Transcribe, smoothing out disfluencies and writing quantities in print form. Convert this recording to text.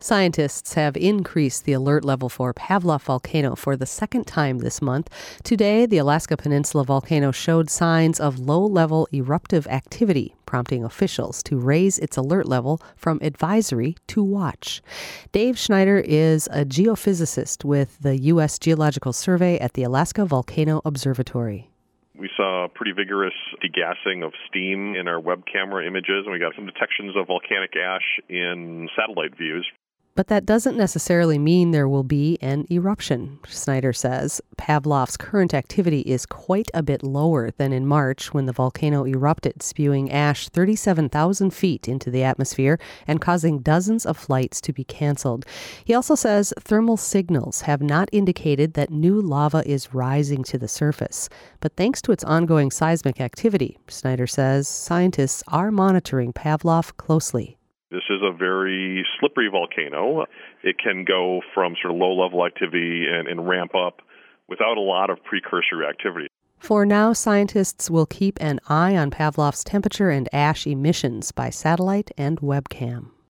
Scientists have increased the alert level for Pavlov volcano for the second time this month. Today, the Alaska Peninsula volcano showed signs of low-level eruptive activity, prompting officials to raise its alert level from advisory to watch. Dave Schneider is a geophysicist with the U.S. Geological Survey at the Alaska Volcano Observatory. We saw pretty vigorous degassing of steam in our web camera images, and we got some detections of volcanic ash in satellite views. But that doesn't necessarily mean there will be an eruption, Schneider says. Pavlov's current activity is quite a bit lower than in March when the volcano erupted, spewing ash 37,000 feet into the atmosphere and causing dozens of flights to be canceled. He also says thermal signals have not indicated that new lava is rising to the surface. But thanks to its ongoing seismic activity, Schneider says scientists are monitoring Pavlov closely. This is a very slippery volcano. It can go from sort of low-level activity and ramp up without a lot of precursory activity. For now, scientists will keep an eye on Pavlov's temperature and ash emissions by satellite and webcam.